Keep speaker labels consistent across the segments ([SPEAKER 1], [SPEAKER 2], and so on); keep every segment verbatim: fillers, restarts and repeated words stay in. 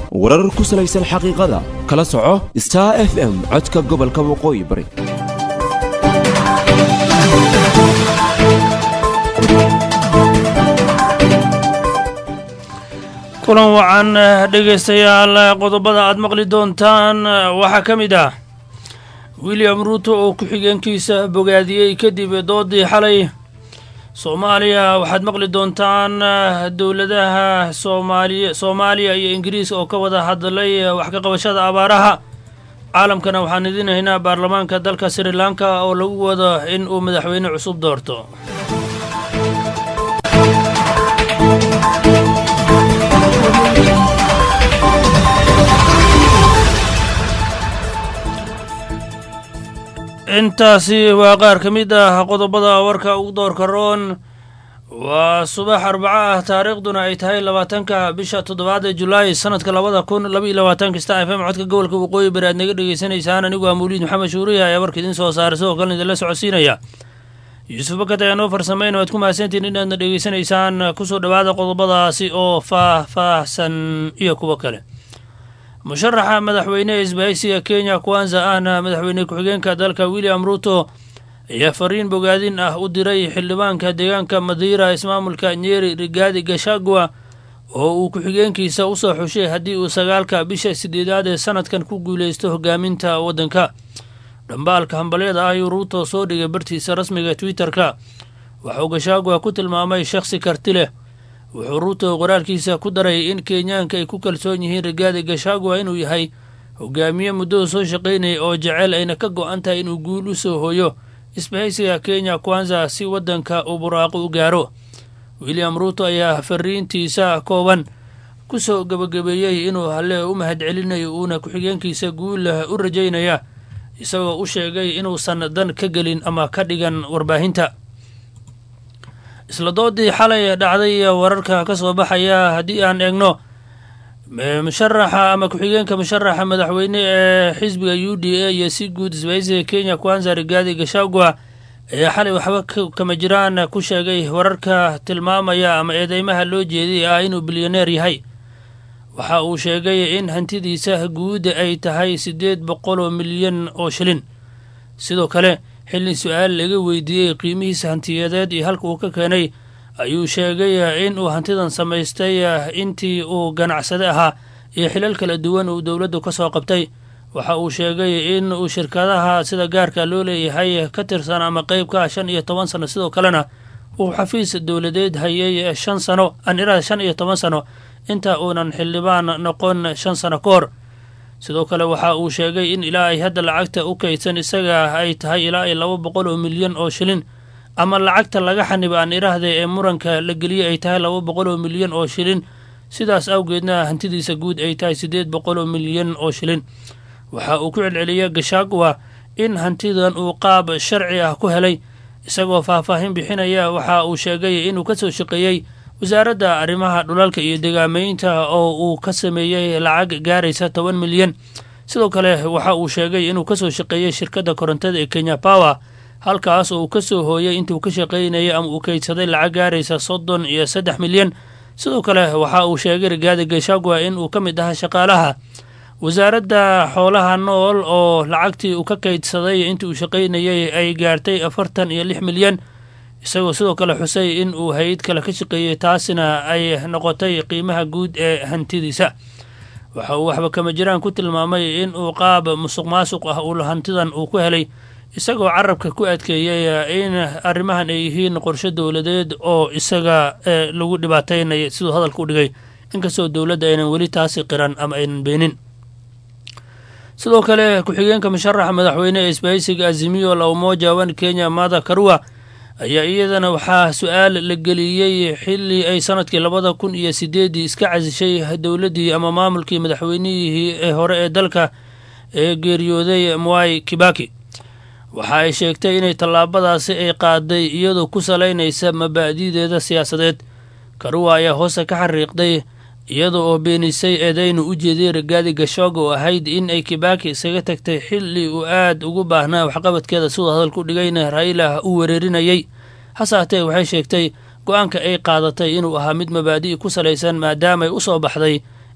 [SPEAKER 1] warar ku salaysan xaqiiqada kala soco Star F M codka gobolka waqooyi bari
[SPEAKER 2] kulan wacan dhegeystayaal qodobada aad maqli doontaan waxa kamid ah William Ruto oo ku xigeenkiisa bogaadiyay kadib doodii xalay Soomaaliya waxaad maqli doontaan dawladaha Soomaaliya Soomaaliya iyo Ingiriis oo ka wada hadlay wax ka qabashada abaaraha caalamkana waxaan idin haynaa baarlamaanka dalka Sri Lanka oo lagu wado in uu madaxweyne cusub doorto intaasi waa qaar ka mid ah qodobada warka ugu doorka roon waa subax arbaca ah taariikhduna ay tahay labaatanka bisha toddobaad ee Julaay sanadka labada kun laba iyo labaatanka Star F M codka gobolka waqooyi bari aad naga dhageysanaysaan anigu waa Mawlid Maxamed Shuuriya ayaa warka idin soo saaray sidoo kale idin la socodsiinaya Yuusuf Bakad ayaa noo farsameyn oo aad ku mahadsantiin inaad dhageysanaysaan kusoo dhawaada qodobadaasi oo faahfaahsan iyo kuwa kale musharaxa madaxweyne isbahaysiga Kenya Kwanza ahna madaxweyne ku-xigeenka dalka William Ruto ayaa fariin bogaadin ah u diray xildhibaanka deegaanka Madeira ismaamulka Nyeri Rigathi Gachagua oo uu ku-xigeenkiisa u soo xushay haddii uu sagaalka bisha sideedaad ee sanadkan ku guuleysto hogaaminta waddanka dhambaalka hambalyeeda ah Ruto soo dhigay bartiisa rasmiga Twitter-ka waxa uu Gachagua ku tilmaamay shakhsi karti leh wuxuu Ruto qoraalkiisa ku daray in Kenyaanka ay ku kalsoon yihiin Rigathi Gachagua inuu yahay hogaamiye muddo soo shaqeynay oo jecel ayna ka go'an tahay inuu guul u soo hooyo isbahaysiga Kenya Kwanza si waddanka uu buraaqo u gaaro William Ruto ayaa fariintiisa kooban ku soo gabagabeeyay inuu halle u mahadcelinayo uuna ku-xigeenkiisa guul u rajaynaya isagoo u sheegay inuu sanadan ka gelin ama ka dhigan warbaahinta isla doodii xalay dhacday wararka ka soo baxaya haddii aan eegno musharaxa ama ku-xigeenka musharaxa madaxweyne ee xisbiga U D A iyo si guud isbahaysiga Kenya Kwanza Rigathi Gachagua ayaa xalay waxba kama jiraan ku sheegay wararka tilmaamaya ama eedeymaha loo jeediyay ah inuu bilyaneer yahay waxa uu sheegay in hantidiisa guud ay tahay sideed boqol oo milyan oo shilin sidoo kale xilli su'aal laga weydiiyay qiimihiisa hantiyadeed iyo halka uu ka keenay ayuu sheegay in uu hantidan samaystay intii uu ganacsade ahaa iyo xilal kala duwan uu dawladdu ka soo qabtay waxa uu sheegay in uu shirkadaha sida gaarka loo leeyahay ka tirsan ama qaybka shan iyo toban sano sidoo kalena uu xafiis dawladeed hayay shan sano anirada shan iyo toban sano inta uunan xildhibaan noqon shan sano ka hor sidoo kale waxa uu sheegay in ilaa ay hadda lacagta u kaydsan isaga ay tahay ilaa ay laba boqol oo milyan oo shilin ama lacagta laga xanibo aan iraahda ee muranka la geliyay ay tahay laba boqol oo milyan oo shilin sidaas awgeedna hantidiisa guud ay tahay sideed boqol oo milyan oo shilin waxa uu ku celceliyay Gachagua in hantidan uu qaab sharci ah ku helay isagoo faahfaahin bixinaya waxa uu sheegay inuu ka soo shaqeeyay wasaaradda arrimaha dhulalka iyo deegaameynta oo uu ka sameeyay lacag gaaraysa toban milyan sidoo kale waxa uu sheegay inuu ka soo shaqeeyay shirkadda korontada ee Kenya Power halkaas oo uu ka soo hooyay intuu ka shaqeynayay ama uu kaydsaday lacag gaaraysa soddon iyo saddex milyan sidoo kale waxa uu sheegay Rigathi Gachagua in uu ka mid ahaa shaqaalaha wasaaradda xoolaha nool oo lacagtii uu ka kaydsaday intii uu shaqeynayay ay gaartay afartan iyo lix milyan isagoo sidoo kale xusay in uu hay'ad kale ka shaqeeyay taasina ay noqotay qiimaha guud ee hantidiisa waxa uu waxba kama jiraan ku tilmaamay in uu qaab musuqmaasuq ah uu hantidan uu ku helay isagoo carabka ku adkeeyay in arrimahan ay yihiin qorshe dawladeed oo isaga lagu dhibaataynay sidoo hadalku u dhigay inkastoo dawladda aynan weli taasi qiran ama aynan beenin sidoo kale ku-xigeenka musharaxa madaxweyne ee isbahaysiga Azimio la Umoja One Kenya Martha Karua ayaa iyadana waxaa su'aal la geliyay xilli ay sanadkii labada kun iyo sideedii iska casishay dawladdii ama maamulkii madaxweynihii ee hore ee dalka ee geeriyooday Mwai Kibaki waxa ay sheegtay inay tallaabadaasi ay qaaday iyadoo ku salaynaysa mabaadi'deeda siyaasadeed Karua ayaa hoose ka xariiqday iyadoo oo beenisay eedaynu u jeediyay Rigathi Gachagua oo ahayd in ay Kibaki isaga tagtay xilli uu aad ugu baahnaa waxqabadkeeda sidoo hadalku dhigayna Raila uu weerarinayay hase haatee waxay sheegtay go'aanka ay qaadatay inuu ahaa mid mabaadi' ku salaysan maadaama ay u soo baxday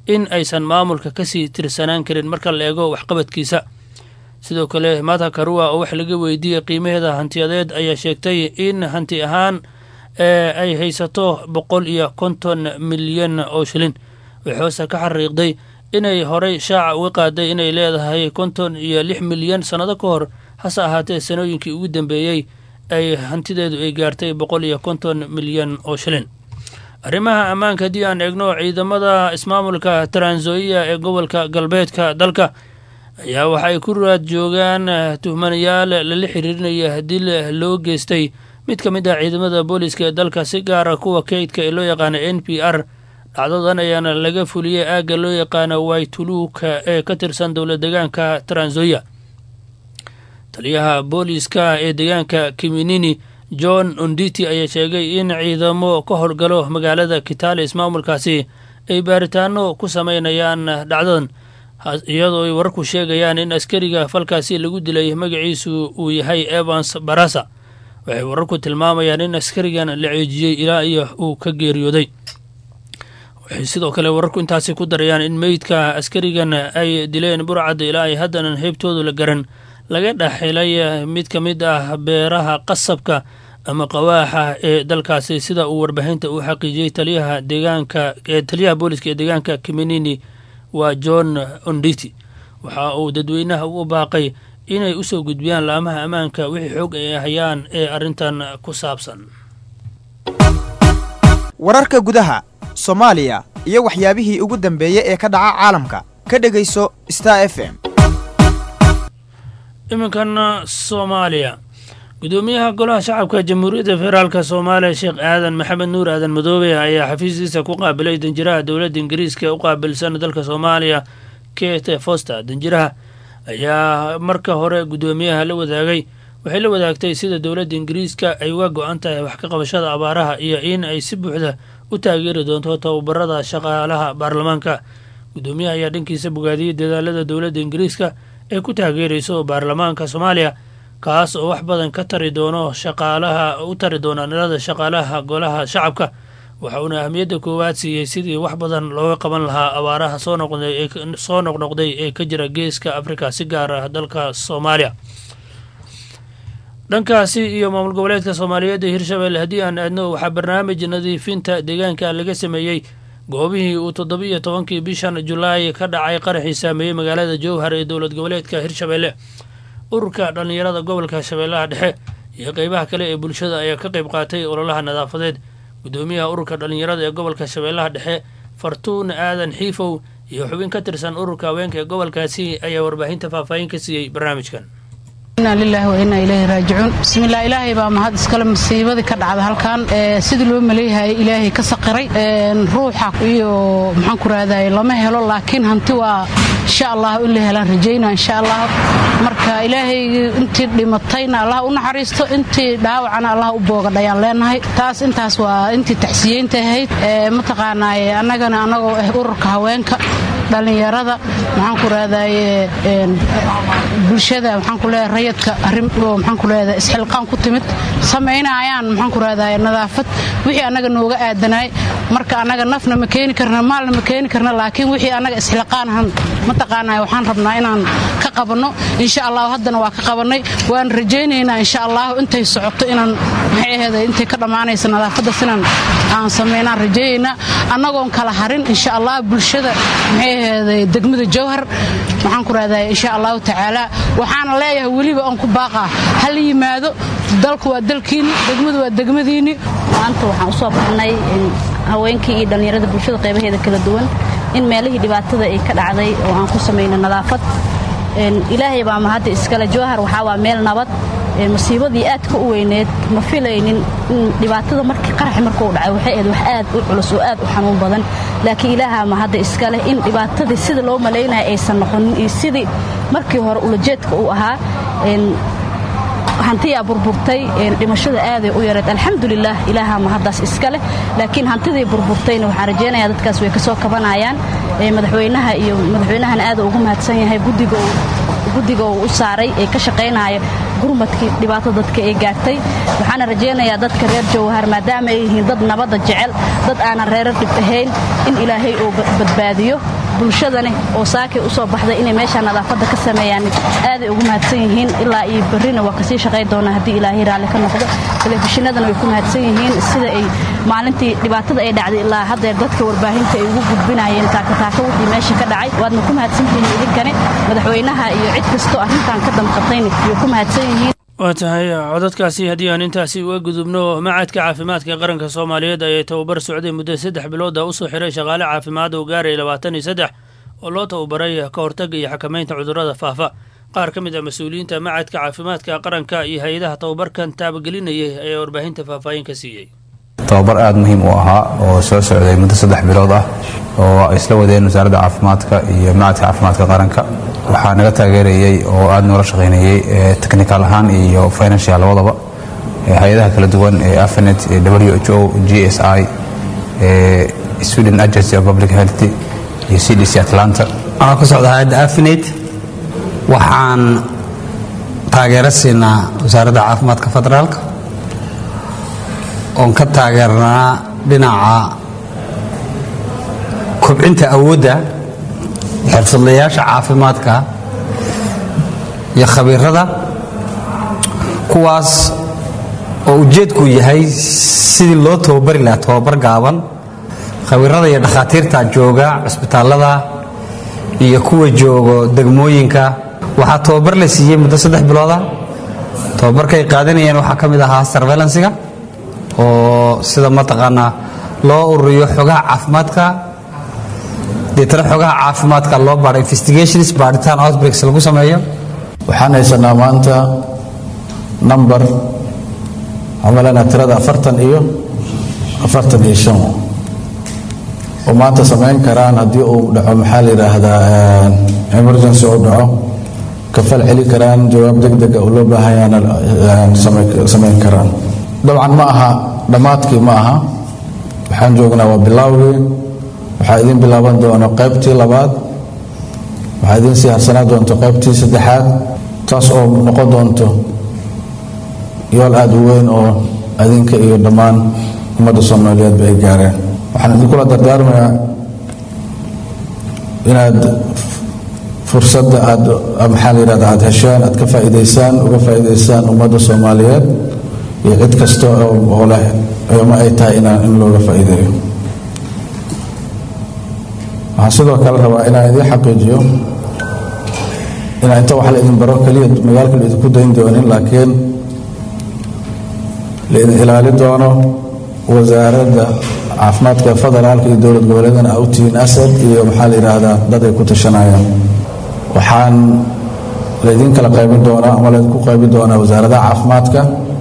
[SPEAKER 2] in aysan maamulka kasii tirsanaan karin marka la eego waxqabadkiisa. sidoo kale Martha Karua oo wax laga weydiiyey qiimaheeda hantiyadeed ayaa sheegtay in hanti ahaan ee ay haysato boqol iyo konton milyan oo shilin. waxay ka xariiqday inay horey shaaca uga qaaday inay leedahay konton iyo lix milyan sanado ka hor, hase ahaatee sanooyinkii ugu dambeeyey ay hantideedu ay gaartay boqol iyo konton milyan oo shilin. arrimaha ammaanka haddii aan eegno, ciidamada ismaamulka Trans Nzoia ee gobolka galbeedka dalka ayaa waxay ku raad joogaan tuhmanayaal lala xiriirinaya dil loo geystay mid ka mid ah ciidamada booliska ee dalka, si gaara kuwa kaydka ee loo yaqaano N P R. dhacdadan ayaana laga fuliyey aagga loo yaqaano Waituluka ee ka tirsan dowlad deegaanka Trans Nzoia. taliyaha booliska ee deegaanka Kiminini John Onditi ayaa sheegay in ciidamo ka howlgalo magaalada Kitale ismaamulkaasi ay baaritaano ku sameynayaan dhacdadan, iyadoo ay wararku sheegayaan in askariga falkaasi lagu dilay magaciisu uu yahay Evans Barasa. waxay wararku tilmaamayaan in askarigan la ceejiyey ilaa iyo uu ka geeriyooday. waxay sidoo kale wararku intaasi ku darayaan in meydka askarigan ay dileen burcadda ilaa ay haddana heybtoodu la garan laga dhaxilay mid ka mid ah beeraha qasabka ama qawaaxa ee dalkaasi, sida uu warbaahinta u xaqiijiyey taliyaha deegaanka ee taliyaha booliska ee deegaanka Kiminini waa John Onditi. waxa uu dadweynaha ugu baaqay inay u soo gudbiyaan laamaha ammaanka wixii xog ay hayaan ee arrintan ku saabsan.
[SPEAKER 3] wararka gudaha Soomaaliya iyo waxyaabihii ugu dambeeyay ee ka dhaca caalamka ka dhageyso Star F M.
[SPEAKER 2] iminkan Soomaaliya, gudoomiyaha golaha shacabka Jamhuuriyadda Federaalka Soomaaliya Sheekh Aadan Maxamed Nuur Aadan Madoobe ayaa xafiiskiisa ku qaabilay danjiraha dowladda Ingiriiska u qaabilsan dalka Soomaaliya Kate Foster. danjiraha ayaa marka hore gudoomiyaha la wadaagay waxay la wadaagtay sida dowladda Ingiriiska ay uga go'an tahay wax ka qabashada abaaraha iyo in ay si buuxda u taageeri doonto tababarada shaqaalaha baarlamaanka. gudoomiyaha ayaa dhankiisa bogaadiyey dadaalada dowladda Ingiriiska ee ku taageerayso baarlamaanka Soomaaliya, kaas oo wax badan ka tari doono shaqaalaha u tari doona nilada shaqaalaha golaha shacabka. waxa uuna ahmiyadda koowaad siiyey sidii wax badan looga qaban lahaa abaaraha soo noqday soo noqnoqday ee ka jira geeska Afrika, si gaar ah dalka Soomaaliya. dhankaasi iyo maamul goboleedka Soomaaliyeed ee Hirshabelle haddii aan aadno, waxaa barnaamij nadiifinta deegaanka laga sameeyey goobihii uu toddoba iyo tobankii bishan Julaay ka dhacay qaraxii saameeyey magaalada Jowhar ee dowlad goboleedka Hirshabelle. ururka dhalinyarada gobolka Shabeellaha Dhexe iyo qaybaha kale ee bulshada ayaa ka qayb qaatay ololaha nadaafadeed. gudoomiyaha ururka dhalinyarada ee gobolka Shabeellaha Dhexe Fartuun Aadan Xiifow iyo xubin ka tirsan ururka haweenka ee gobolkaasi ayaa warbaahinta faahfaahin ka siiyey barnaamijkan.
[SPEAKER 4] inna lillahi wa inna ilayhi raaji'uun. bismillah, ilaahay baa mahad iskale musiibada ka dhacda halkan ee sidii loo maleeyahay ilaahay ka saqiray ee ruuxa iyo maxaan ku raadayay lama helo, laakiin hanti waa insha Allah in la helaan rajeynaa insha Allah. marka ilaahay intii dhimatayna Allah u naxariisto, intii dhaawacana Allah u boogadayaan leenahay. taas intaas waa intii taxsiyeynta ahayd ee mataqaanay annagana anagoo ah ururka haweenka dhalinyarada maxaan ku raadayay ee bulshada maxaan ku leeyahay rayidka arrin oo maxaan ku leeyahay isxilqaan ku timid sameynayaan maxaan ku raadayay nadaafad wixii anaga nooga aadanay. marka anaga nafna ma keeni karna maalna ma keeni karna, laakiin wixii anaga isxilqaan ahan mataqaanay waxaan rabnaa inaan ka qabano insha Allah. haddana waa ka qabanay, waan rajeynaynaa insha Allah intay socoto inaan maxay ahayd intay ka dhamaanayso nadaafada sinan aan sameynaa rajeeyna anagoon kala harin insha Allah. bulshada maxay ahayd degmada Jowhar waxaan ku raadayay insha Allah tacaala, waxaan leeyahay waliba aan ku baaqa hal yimaado, dalku waa dalkiini, degmadu waa degmadiini.
[SPEAKER 5] maanta waxaan u soo baxnay haweenkii iyo dhalinyarada bulshada qaybaheeda kala duwan in meelihii dhibaatada ay ka dhacday oo aan ku sameeyno nadaafad. ilaahay baa mahad iskale. Jowhar waxa waa meel nabad, musiibadii aad ka u weyneed ma filaynin in dhibaatada markii qarax markuu dhacay waxay aad wax aad u culus oo aad u xanuun badan, laakiin ilaaha mahad iskale in dhibaatadii sida loo maleynay aysan noqonin iyo sidii markii hore ulajeedka uu ahaa. hantiya burburtay dhimashada aad u yareed alxamdulillah, ilaaha mahadaas iskale. laakiin hantidii burburtayna waxaan rajeynayaa dadkaas way ka soo kabanayaan. madaxweynaha iyo madaxweynahan aad ugu mahadsan yahay guddiga guddiga uu saaray ee ka shaqeynaya gurmadkii dhibaatada dadka ay gaartay. waxaan rajeynayaa dadka reer Jowhar maadaama ay yihiin dad nabadda jecel, dad aan reer dhib ahayn, in ilaahay uu badbaadiyo bulshadani oo saakay u soo baxday inay meesha nadaafadda ka sameeyaan aaday ugu mahadsan yihiin ilaa iyo barrina waa kasii shaqayn doonaa haddii ilaahay raalli ka noqdo telefishinadana way ku mahadsan yihiin sida ay maalintii dhibaatada ay dhacday ilaa haddeer dadka warbaahinta ay ugu gudbinayeen taakataaka wixii meesha ka dhacay waadna ku mahadsan yihiin idinkani madaxweynaha iyo cid kastoo arrintan ka damqatayna way ku mahadsan yihiin
[SPEAKER 2] waa tahay codadkaasi haddii aan intaasi uga gudubno macadka caafimaadka qaranka soomaaliyeed ayay tababar socday muddo saddex bilooda usoo xiray shaqaale caafimaad oo gaaray labaatan iyo saddex oo loo tababaray ka hortagga iyo xakamaynta cudurrada faafa qaar ka mid ah mas-uuliyiinta macadka caafimaadka qaranka iyo hay-adaha tababarkan taabagelinayay ayaa warbaahinta faahfaahin ka siiyey
[SPEAKER 6] tababar aada muhiim u ahaa oo soo socday muddo saddex bilood ah oo ay isla wadeen wasaaradda caafimaadka iyo macadka caafimaadka qaranka waxaa naga taageerayey oo aada noola shaqaynayey technical ahaan iyo financial labadaba hay-adaha kala duwan ee afanet w h o g s i Sweden Agency of Public Health iyo c d c Atlanta
[SPEAKER 7] waxaa ku socda hay-adda afanet waxaan taageero siinaa wasaaradda caafimaadka federaalka oon ka taageernaa dhinaca kobcinta awoodda xirfadlayaasha caafimaadka iyo khabiirada kuwaas oo ujeedku yahay sidii loo tababari lahaa tababar gaaban khabiirada iyo dhakhaatiirta jooga cisbitaallada iyo kuwa joogo degmooyinka waxaa tababar la siiyey muddo saddex bilooda tababarkay qaadanayeen waxaa ka mid ahaa surveillansiga oo sida mataqaanaa loo ururiyo xogaha caafimaadka deetana xogaha caafimaadka loo baadho investigations baadhitaan outbreaks lagu sameeyo
[SPEAKER 8] waxaan haysanaa maanta number amalana tirada afartan iyo afartan iyo shan oo maanta samayn karaan haddii uu dhaco maxaa la yidhaahdaa emergency uu dhaco kafal celi karaan jawaab degdega oo loo baahanyaana samayn karaan dabcan ma aha dhammaadkii ma aha waxaan joognaa waa bilaawgii waxaa idin bilaaban doono qaybtii labaad waxaa idin sii harsanaa doonto qaybtii saddexaad taas oo noqon doonto yool aada u weyn oo adinka iyo dhammaan ummadda soomaaliyeedba ay gaareen waxaan idinkula dardaarmayaa inaad fursadda aad maxaa la yidhahda aada hesheen aad ka faa'iidaysaan uga faa'iidaysaan ummadda soomaaliyeed iyo cid kasta oo leh ma ay tahay inaan in looga faa'iideeyo waxaan sidoo kale rabaa inaan idiin xaqiijiyo inaan inta wax la idin baro keliya magaalka la idinku dayn doonin laakiin la idin ilaali doono wasaaradda caafimaadka federaalka iyo dowlad goboleedana a u tihiin asad iyo maxaa la yidhaahdaa dad ay ku tashanayaan waxaan laydin kala qaybin doonaa ama laydinku qaybin doonaa wasaaradaha caafimaadka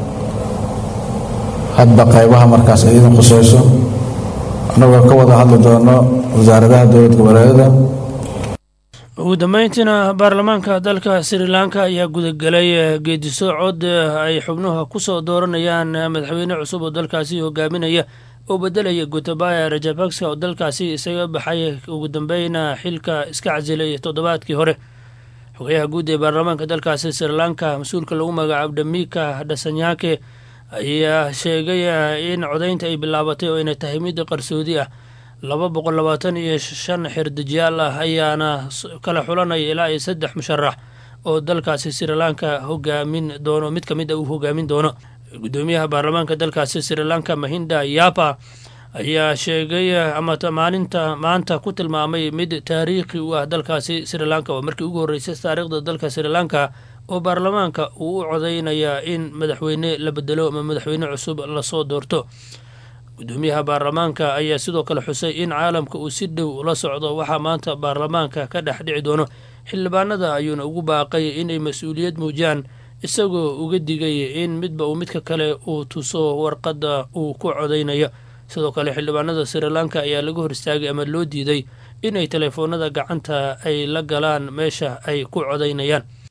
[SPEAKER 8] hadba qaybaha markaas ay idin khusayso annagoo ka wada hadli doono wasaaradaha dowlad goboleedada
[SPEAKER 2] ugu dambeyntiina baarlamaanka dalka sri lanka ayaa gudagelay geediso cod ay xubnuha ku soo dooranayaan madaxweyne cusub oo dalkaasi hogaaminaya oo bedelaya gotabaya rajapaksa oo dalkaasi isaga baxay ugu dambeyna xilka iska casilay toddobaadkii hore xogayaha guud ee baarlamaanka dalkaasi sri lanka mas-uulka lagu magacaabo dhamika dhasanyake ayaa sheegay in codaynta ay bilaabatay oo inay tahay mid qarsoodi ah laba boqol labaatan iyo shan xirdejiyaal ah ayaana kala xulanaya ilaa iyo saddex musharax oo dalkaasi sri lanka hogaamin doono mid ka mid a uu hogaamin doono gudoomiyaha baarlamaanka dalkaasi sri lanka mahinda yapa ayaa sheegay ama maalinta maanta ku tilmaamay mid taariikhi u ah dalkaasi sri lanka oo markii ugu horreysay taariikhda dalka sri lanka oo baarlamaanka uu u codeynayaa in madaxweyne la bedelo ama madaxweyne cusub lasoo doorto gudoomiyaha baarlamaanka ayaa sidoo kale xusay in caalamka uu si dhow ula socdo waxaa maanta baarlamaanka ka dhex dhici doono xildhibaanada ayuuna ugu baaqay inay mas-uuliyad muujiyaan isagoo uga digay in midba uu midka kale uu tuso warqadda uu ku codeynayo sidoo kale xildhibaanada sri lanka ayaa laga hor istaagay ama loo diiday inay teleefoonada gacanta ay la galaan meesha ay ku codeynayaan